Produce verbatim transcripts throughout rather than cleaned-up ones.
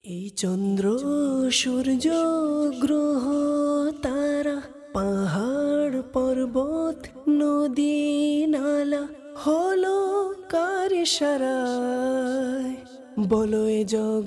এই চন্দ্র সূর্য গ্রহ তারা পাহাড় পর্বত নদী নালা হলো কার ইশারায়, বলো এ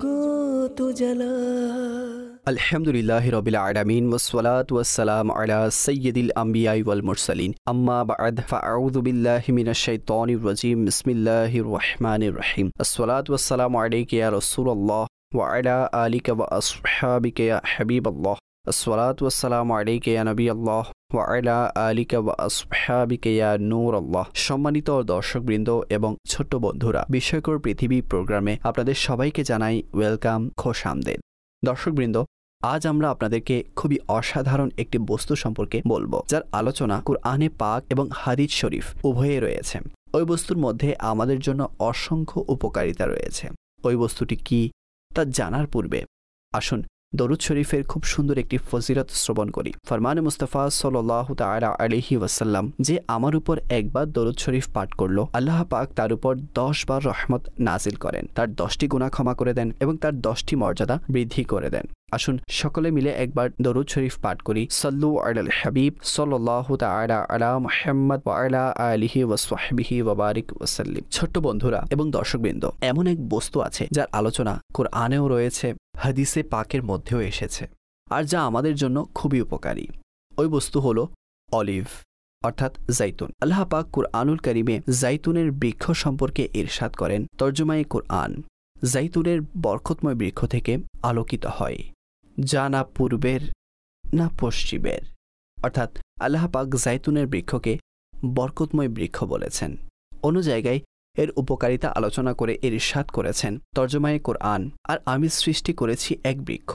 জগৎ উজালা। আলহামদুলিল্লাহি রাব্বিল আলামিন ওয়াসসালাতু ওয়াসসালামু আলা সাইয়্যিদিল আমবিয়াই ওয়াল মুরসালিন, আম্মা বা'দ, ফাআউযু বিল্লাহি মিনাশ শাইতানির রাজীম। বিসমিল্লাহির রহমানির রহিম। আসসালাতু ওয়াসসালামু আলাইকা ইয়া রাসূলুল্লাহ ওয়া আলা আলিকা ওয়া আসহাবিকা ইয়া হাবিবাল্লাহ। আসসালাতু ওয়াসসালামু আলাইকা ইয়া নবিয়াল্লাহ ওয়া আলা আলিকা ওয়া আসহাবিকা ইয়া নূরাল্লাহ। সম্মানিত দর্শকবৃন্দ এবং ছোট্ট বন্ধুরা, বিস্ময়কর পৃথিবী প্রোগ্রামে আপনাদের সবাইকে জানাই ওয়েলকাম, খোশামদেদ। দর্শকবৃন্দ, আজ আমরা আপনাদেরকে খুবই অসাধারণ একটি বস্তু সম্পর্কে বলবো, যার আলোচনা কুরআনে পাক এবং হাদিস শরীফ উভয়ে রয়েছে। ওই বস্তুর মধ্যে আমাদের জন্য অসংখ্য উপকারিতা রয়েছে। ওই বস্তুটি কি তা জানার পূর্বে আসুন দরুদ শরীফের খুব সুন্দর একটি ফজিলত শ্রবণ করি। ফরমানে মুস্তাফা সাল্লাল্লাহু তাআলা আলাইহি ওয়াসাল্লাম, যে আমার উপর একবার দরুদ শরীফ পাঠ করলো, আল্লাহ পাক তার উপর দশ বার রহমত নাজিল করেন, তার দশটি গুনাহ ক্ষমা করে দেন এবং তার দশটি মর্যাদা বৃদ্ধি করে দেন। আসুন সকলে মিলে একবার দরুদ শরীফ পাঠ করি। সাল্লু আলাল হাবিব সাল্লাল্লাহু তাআলা আলা মুহাম্মদ ওয়া আলা আলিহি ওয়া সাহবিহি ওয়া বারিক ওয়া সাল্লিম। ছোট্ট বন্ধুরা এবং দর্শকবৃন্দ, এমন এক বস্তু আছে যার আলোচনা কুরআনেও রয়েছে, হাদিসে পাকের মধ্যেও এসেছে, আর যা আমাদের জন্য খুবই উপকারী। ওই বস্তু হলো অলিভ অর্থাৎ জাইতুন। আল্লাহ পাক কুরআনুল কারীমে জাইতুনের বৃক্ষ সম্পর্কে ইরশাদ করেন, তর্জমায়ে কুরআন, জাইতুনের বরকতময় বৃক্ষ থেকে আলোকিত হয়, যা না পূর্বের না পশ্চিমের। অর্থাৎ আল্লাহ পাক জাইতুনের বৃক্ষকে বরকতময় বৃক্ষ বলেছেন। অন্য জায়গায় এর উপকারিতা আলোচনা করে ইরশাদ করেছেন, তর্জমায়ে কোরআন, আর আমি সৃষ্টি করেছি এক বৃক্ষ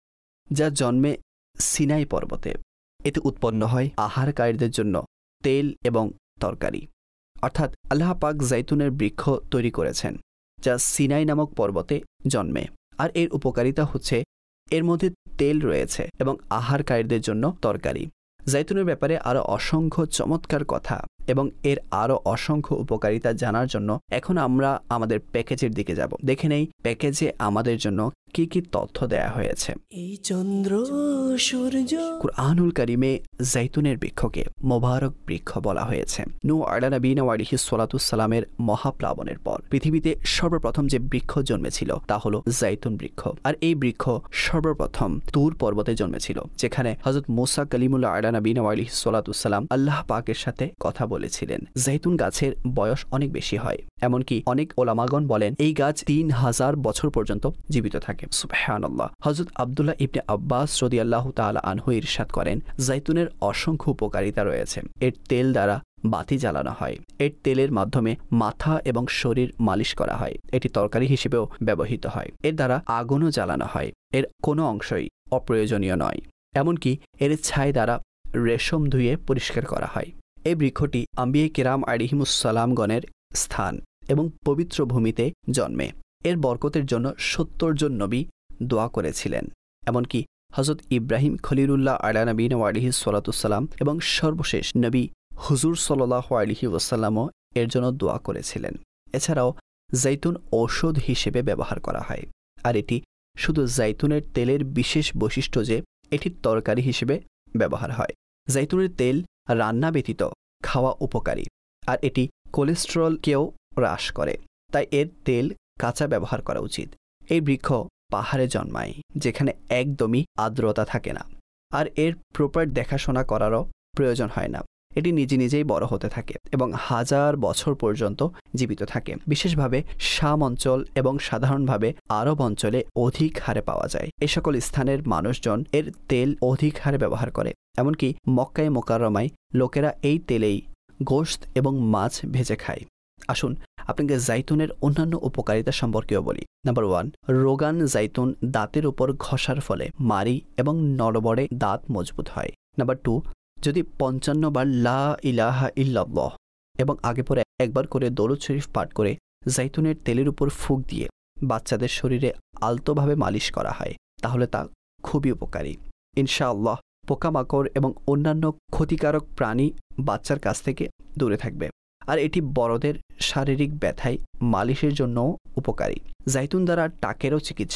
যা জন্মে সিনাই পর্বতে, এতে উৎপন্ন হয় আহারকারীদের জন্য তেল এবং তরকারি। অর্থাৎ আল্লাহ পাক জাইতুনের বৃক্ষ তৈরি করেছেন যা সিনাই নামক পর্বতে জন্মে, আর এর উপকারিতা হচ্ছে এর মধ্যে তেল রয়েছে এবং আহারকারীদের জন্য তরকারি। জাইতুনের ব্যাপারে আরও অসংখ্য চমৎকার কথা এবং এর আরও অসংখ্য উপকারিতা জানার জন্য এখন আমরা আমাদের প্যাকেজের দিকে যাব। দেখে নেই প্যাকেজে আমাদের জন্য কি কি তথ্য দেয়া হয়েছে। এই চন্দ্র সূর্য কুরআনুল কারীমে জাইতুনের বৃক্ষকে মোবারক বৃক্ষ বলা হয়েছে। নূহ আলাইহিস আলাইহিস সালাতুস সালামের মহাপ্লাবনের পর পৃথিবীতে সর্বপ্রথম যে বৃক্ষ জন্মেছিল তা হলো জাইতুন বৃক্ষ। আর এই বৃক্ষ সর্বপ্রথম তুর পর্বতে জন্মেছিল, যেখানে হযরত মূসা কালিমুল্লাহ আলাইহিস সালাতুস সালাম আল্লাহ পাকের সাথে কথা বলেছিলেন। জাইতুন গাছের বয়স অনেক বেশি হয়, এমনকি অনেক ওলামাগণ বলেন এই গাছ তিন হাজার বছর পর্যন্ত জীবিত থাকে। সুবহানাল্লাহ। হযরত আব্দুল্লাহ ইবনে আব্বাস রাদিয়াল্লাহু তাআলা আনহু ইরশাদ করেন, জাইতুনের অসংখ্য উপকারিতা রয়েছে। এর তেল দ্বারা বাতি জ্বালানো হয়, এর তেলের মাধ্যমে মাথা এবং শরীর মালিশ করা হয়, এটি তরকারি হিসেবেও ব্যবহৃত হয়, এর দ্বারা আগুনও জ্বালানো হয়, এর কোনো অংশই অপ্রয়োজনীয় নয়, এমনকি এর ছাই দ্বারা রেশম ধুয়ে পরিষ্কার করা হয়। এই বৃক্ষটি আম্বিয়ে কিরাম আলাইহিমুস সালামগণের স্থান এবং পবিত্র ভূমিতে জন্মে। এর বরকতের জন্য সত্তর জন নবী দোয়া করেছিলেন, এমনকি হযরত ইব্রাহিম খলিলুল্লাহ আলা নবীনা আলাইহিস সালাতুস সালাম এবং সর্বশেষ নবী হুজুর সাল্লাল্লাহু আলাইহি ওয়াসাল্লামও এর জন্য দোয়া করেছিলেন। এছাড়াও জাইতুন ঔষধ হিসেবে ব্যবহার করা হয়, আর এটি শুধু জাইতুনের তেলের বিশেষ বৈশিষ্ট্য যে এটি তরকারি হিসেবে ব্যবহার হয়। জাইতুনের তেল রান্না ব্যতীত খাওয়া উপকারী, আর এটি কোলেস্টেরলকেও হ্রাস করে, তাই এর তেল কাঁচা ব্যবহার করা উচিত। এই বৃক্ষ পাহাড়ে জন্মায়, যেখানে একদমই আর্দ্রতা থাকে না, আর এর প্রপার দেখাশোনা করারও প্রয়োজন হয় না। এটি নিজে নিজেই বড় হতে থাকে এবং হাজার বছর পর্যন্ত জীবিত থাকে। বিশেষভাবে শাম অঞ্চল এবং সাধারণভাবে আরব অঞ্চলে অধিক হারে পাওয়া যায়। এ সকল স্থানের মানুষজন এর তেল অধিক হারে ব্যবহার করে, এমনকি মক্কায়ে মোকাররমায় লোকেরা এই তেলেই গোশত এবং মাছ ভেজে খায়। আসুন আপনাকে জাইতুনের অন্যান্য উপকারিতা সম্পর্কেও বলি। নাম্বার ওয়ান, রোগান জাইতুন দাঁতের উপর ঘষার ফলে মাড়ি এবং নড়বড়ে দাঁত মজবুত হয়। নাম্বার টু, যদি পঞ্চান্ন বার লা ইলাহা ইল্লাল্লাহ এবং আগে পরে একবার করে দরুদ শরীফ পাঠ করে জাইতুনের তেলের উপর ফুঁক দিয়ে বাচ্চাদের শরীরে আলতোভাবে মালিশ করা হয়, তাহলে তা খুবই উপকারী। ইনশাআল্লাহ পোকামাকড় এবং অন্যান্য ক্ষতিকারক প্রাণী বাচ্চার কাছ থেকে দূরে থাকবে। আর এটি বড়দের শারীরিক ব্যথায় মালিশের জন্য উপকারী। জাইতুন দ্বারা টাকেরও চিকিৎসা হয়।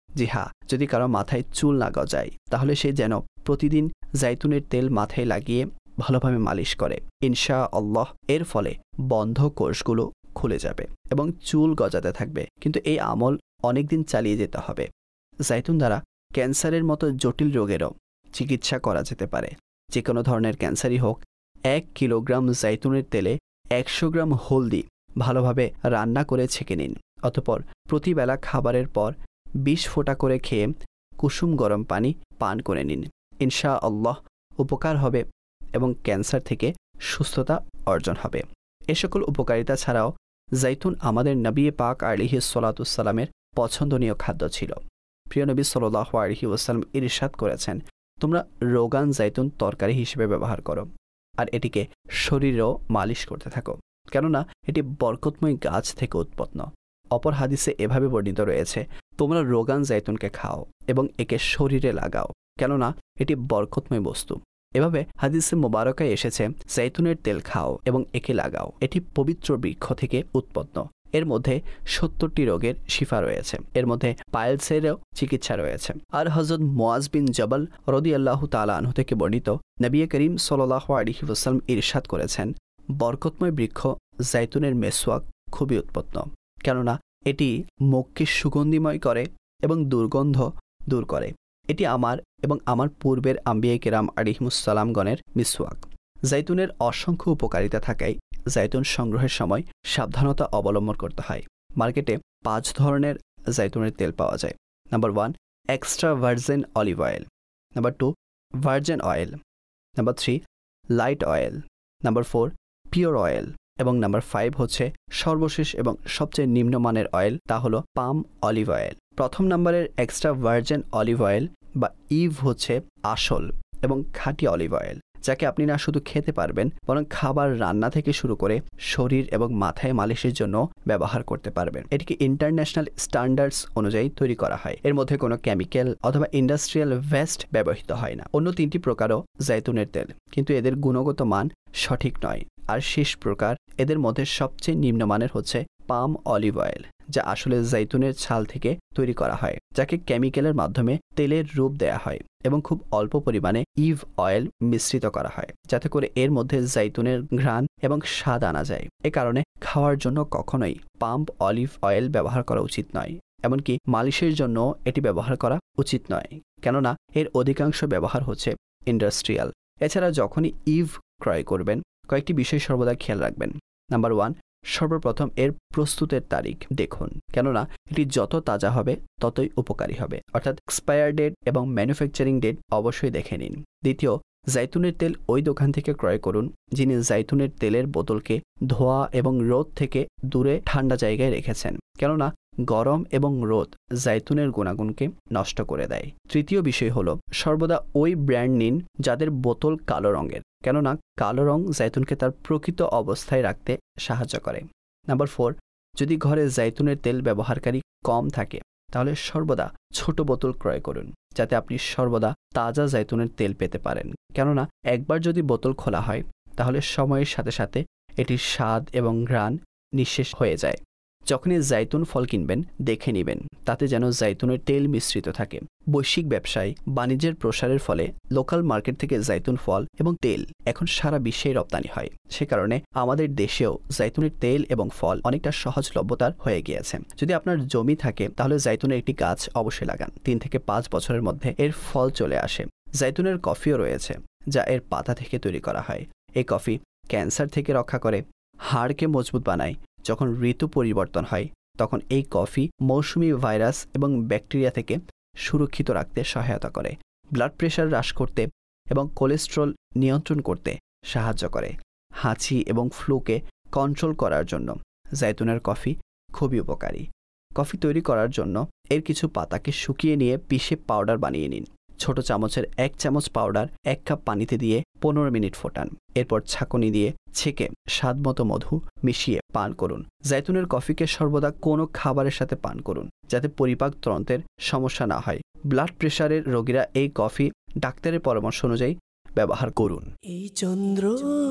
জি হ্যাঁ, যদি কারো মাথায় চুল না গজায় তাহলে সে যেন প্রতিদিন জাইতুনের তেল মাথায় লাগিয়ে ভালোভাবে মালিশ করে। ইনশা আল্লাহ এর ফলে বন্ধ কোষগুলো খুলে যাবে এবং চুল গজাতে থাকবে। কিন্তু এই আমল অনেকদিন চালিয়ে যেতে হবে। জাইতুন দ্বারা ক্যান্সারের মতো জটিল রোগেরও চিকিৎসা করা যেতে পারে। যে কোনো ধরনের ক্যান্সারই হোক, এক কিলোগ্রাম জাইতুনের তেলে একশো গ্রাম হলদি ভালোভাবে রান্না করে ছেঁকে নিন। অতঃপর প্রতিবেলা খাবারের পর বিশ ফোঁটা করে খেয়ে কুসুম গরম পানি পান করে নিন। ইনশা আল্লাহ উপকার হবে এবং ক্যান্সার থেকে সুস্থতা অর্জন হবে। এ সকল উপকারিতা ছাড়াও জাইতুন আমাদের নবী পাক আলাইহিস সালাতুস সালামের পছন্দনীয় খাদ্য ছিল। প্রিয় নবী সাল্লাল্লাহু আলাইহি ওয়াসাল্লাম ইরশাদ করেছেন, তোমরা রোগান জাইতুন তরকারি হিসেবে ব্যবহার করো আর এটিকে শরীরেও মালিশ করতে থাকো, কেননা এটি বরকতময় গাছ থেকে উৎপন্ন। অপর হাদিসে এভাবে বর্ণিত রয়েছে, তোমরা রোগান জাইতুনকে খাও এবং একে শরীরে লাগাও, কেননা এটি বরকতময় বস্তু। এভাবে হাদিসে মোবারকায় এসেছে, জাইতুনের তেল খাও এবং একে লাগাও, এটি পবিত্র বৃক্ষ থেকে উৎপন্ন। এর মধ্যে সত্তরটি রোগের শিফা রয়েছে, এর মধ্যে পাইলসেরও চিকিৎসা রয়েছে। আর হযরত মুআজ বিন জবল রাদিয়াল্লাহু তাআলা আনহু থেকে বর্ণিত, নবী করিম সাল্লাল্লাহু আলাইহি ওয়াসাল্লাম ইরশাদ করেছেন, বরকতময় বৃক্ষ জাইতুনের মেসওয়াক খুবই উৎপন্ন, কেননা এটি মুখকে সুগন্ধিময় করে এবং দুর্গন্ধ দূর করে। এটি আমার এবং আমার পূর্বের আম্বিয়ায়ে কেরাম আলাইহিমুসসালামগণের মিসওয়াক। জাইতুনের অসংখ্য উপকারিতা থাকায় জাইতুন সংগ্রহের সময় সাবধানতা অবলম্বন করতে হয়। মার্কেটে পাঁচ ধরনের জাইতুনের তেল পাওয়া যায়। Number one, extra virgin olive oil. Number two, virgin oil. Number three, light oil. Number four, pure oil. এবং নাম্বার ফাইভ হচ্ছে সর্বশেষ এবং সবচেয়ে নিম্নমানের অয়েল, তা হলো পাম অলিভ অয়েল। প্রথম নাম্বারের এক্সট্রা ভার্জিন অলিভ অয়েল বা ইভ হচ্ছে আসল এবং খাঁটি অলিভ অয়েল, যাকে আপনি না শুধু খেতে পারবেন বরং খাবার রান্না থেকে শুরু করে শরীর এবং মাথায় মালিশের জন্য ব্যবহার করতে পারবেন। এটিকে ইন্টারন্যাশনাল স্ট্যান্ডার্ডস অনুযায়ী তৈরি করা হয়। এর মধ্যে কোনো কেমিক্যাল অথবা ইন্ডাস্ট্রিয়াল ওয়েস্ট ব্যবহৃত হয় না। অন্য তিনটি প্রকারও জাইতুনের তেল, কিন্তু এদের গুণগত মান সঠিক নয়। আর শেষ প্রকার, এদের মধ্যে সবচেয়ে নিম্নমানের হচ্ছে পাম অলিভ অয়েল, যা আসলে জাইতুনের ছাল থেকে তৈরি করা হয়, যাকে কেমিক্যালের মাধ্যমে তেলের রূপ দেয়া হয় এবং খুব অল্প পরিমাণে ইভ অয়েল মিশ্রিত করা হয়, যাতে করে এর মধ্যে জাইতুনের ঘ্রাণ এবং স্বাদ আনা যায়। এ কারণে খাওয়ার জন্য কখনোই পাম অলিভ অয়েল ব্যবহার করা উচিত নয়। এমনকি মালিশের জন্য এটি ব্যবহার করা উচিত নয়, কেননা এর অধিকাংশ ব্যবহার হচ্ছে ইন্ডাস্ট্রিয়াল। এছাড়া যখনই ইভ ক্রয় করবেন, কয়েকটি বিষয় সর্বদা খেয়াল রাখবেন। নাম্বার ওয়ান, সর্বপ্রথম এর প্রস্তুতের তারিখ দেখুন, কেননা এটি যত তাজা হবে ততই উপকারী হবে। অর্থাৎ এক্সপায়ার ডেট এবং ম্যানুফ্যাকচারিং ডেট অবশ্যই দেখে নিন। দ্বিতীয়, জাইতুনের তেল ওই দোকান থেকে ক্রয় করুন যিনি জাইতুনের তেলের বোতলকে ধোয়া এবং রোদ থেকে দূরে ঠান্ডা জায়গায় রেখেছেন, কেননা গরম এবং রোদ জাইতুনের গুণাগুণকে নষ্ট করে দেয়। তৃতীয় বিষয় হলো, সর্বদা ওই ব্র্যান্ড নিন যাদের বোতল কালো রঙের, কেননা কালো রং জাইতুনকে তার প্রকৃত অবস্থায় রাখতে সাহায্য করে। নাম্বার ফোর, যদি ঘরে জাইতুনের তেল ব্যবহারকারী কম থাকে তাহলে সর্বদা ছোট বোতল ক্রয় করুন, যাতে আপনি সর্বদা তাজা জাইতুনের তেল পেতে পারেন। কেননা একবার যদি বোতল খোলা হয় তাহলে সময়ের সাথে সাথে এটির স্বাদ এবং ঘ্রাণ নিঃশেষ হয়ে যায়। যখনই জাইতুন ফল কিনবেন দেখে নেবেন তাতে যেন জাইতুনের তেল মিশ্রিত থাকে। বৈশ্বিক ব্যবসায় বাণিজ্যের প্রসারের ফলে লোকাল মার্কেট থেকে জাইতুন ফল এবং তেল এখন সারা বিশ্বে রপ্তানি হয়। সে কারণে আমাদের দেশেও জাইতুনের তেল এবং ফল অনেকটা সহজলভ্যতার হয়ে গিয়েছে। যদি আপনার জমি থাকে তাহলে জাইতুনের একটি গাছ অবশ্যই লাগান। তিন থেকে পাঁচ বছরের মধ্যে এর ফল চলে আসে। জাইতুনের কফিও রয়েছে, যা এর পাতা থেকে তৈরি করা হয়। এই কফি ক্যান্সার থেকে রক্ষা করে, হাড়কে মজবুত বানায়। যখন ঋতু পরিবর্তন হয় তখন এই কফি মৌসুমি ভাইরাস এবং ব্যাকটেরিয়া থেকে সুরক্ষিত রাখতে সহায়তা করে, ব্লাড প্রেশার হ্রাস করতে এবং কোলেস্ট্রল নিয়ন্ত্রণ করতে সাহায্য করে। হাঁচি এবং ফ্লুকে কন্ট্রোল করার জন্য জাইতুনের কফি খুবই উপকারী। কফি তৈরি করার জন্য এর কিছু পাতাকে শুকিয়ে নিয়ে পিষে পাউডার বানিয়ে নিন। ছোট চামচের এক চামচ পাউডার এক কাপ পানিতে দিয়ে পনেরো মিনিট ফোটান। এরপর ছাঁকনি দিয়ে ছেঁকে স্বাদমতো মধু মিশিয়ে পান করুন। জাইতুনের কফিকে সর্বদা কোনো খাবারের সাথে পান করুন, যাতে পরিপাক তন্ত্রের সমস্যা না হয়। ব্লাড প্রেশারের রোগীরা এই কফি ডাক্তারের পরামর্শ অনুযায়ী ব্যবহার করুন। এই চন্দ্র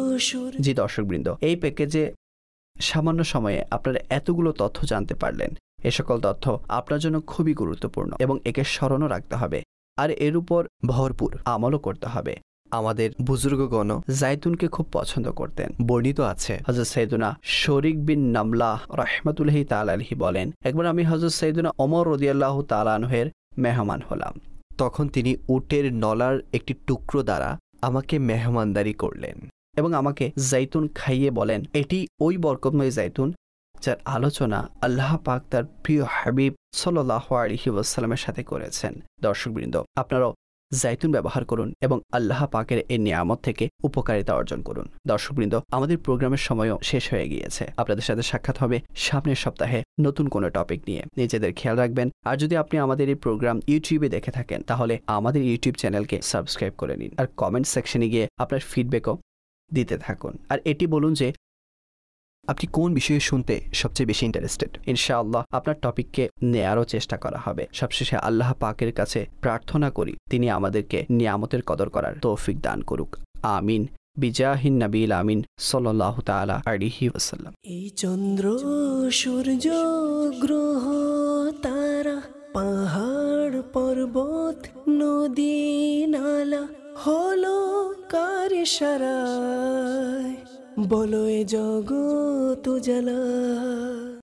জি দর্শকবৃন্দ, এই প্যাকেজে সামান্য সময়ে আপনারা এতগুলো তথ্য জানতে পারলেন। এ সকল তথ্য আপনার জন্য খুবই গুরুত্বপূর্ণ এবং একে স্মরণও রাখতে হবে আর এর উপর ভরপুর আমলও করতে হবে। আমাদের বুজুর্গগণ জাইতুনকে খুব পছন্দ করতেন। বর্ণিত আছে হযরত সাইয়েদুনা শরীক বিন নামলাহ রাহমাতুল্লাহি তাআলা আলাইহি বলেন, একবার আমি হযরত সাইয়েদুনা ওমর রাদিয়াল্লাহু তাআলা আনহুর মেহমান হলাম। তখন তিনি উটের নলার একটি টুকরো দ্বারা আমাকে মেহমানদারি করলেন এবং আমাকে জাইতুন খাইয়ে বলেন, এটি ওই বরকতময় জাইতুন যার আলোচনা আল্লাহ পাক তার প্রিয় হাবিব সাল্লাল্লাহু আলাইহি ওয়াসাল্লামের সাথে করেছেন। দর্শকবৃন্দ, আপনারাও জাইতুন ব্যবহার করুন এবং আল্লাহ পাকের এই নিয়ামত থেকে উপকারিতা অর্জন করুন। দর্শকবৃন্দ, আমাদের প্রোগ্রামের সময়ও শেষ হয়ে গিয়েছে। আপনাদের সাথে সাক্ষাৎ হবে সামনের সপ্তাহে নতুন কোনো টপিক নিয়ে। নিজেদের খেয়াল রাখবেন। আর যদি আপনি আমাদের এই প্রোগ্রাম ইউটিউবে দেখে থাকেন তাহলে আমাদের ইউটিউব চ্যানেলকে সাবস্ক্রাইব করে নিন আর কমেন্ট সেকশনে গিয়ে আপনার ফিডব্যাকও দিতে থাকুন। আর এটি বলুন যে আপনি কোন বিষয়ে শুনতে সবচেয়ে বেশি ইন্টারেস্টেড। ইনশাআল্লাহ আপনার টপিককে নেয়ারও চেষ্টা করা হবে। সবশেষে আল্লাহ পাকের কাছে প্রার্থনা করি তিনি আমাদেরকে নিয়ামতের কদর করার তৌফিক দান করুক। আমিন বিজাহিন নবীল আমিন সাল্লাল্লাহু তাআলা আলাইহি ওয়াসাল্লাম। এই চন্দ্র সূর্য গ্রহ তারা পাহাড় পর্বত নদী নালা হলো কার ইশারায়, বলো এ জগৎ জ্বালা।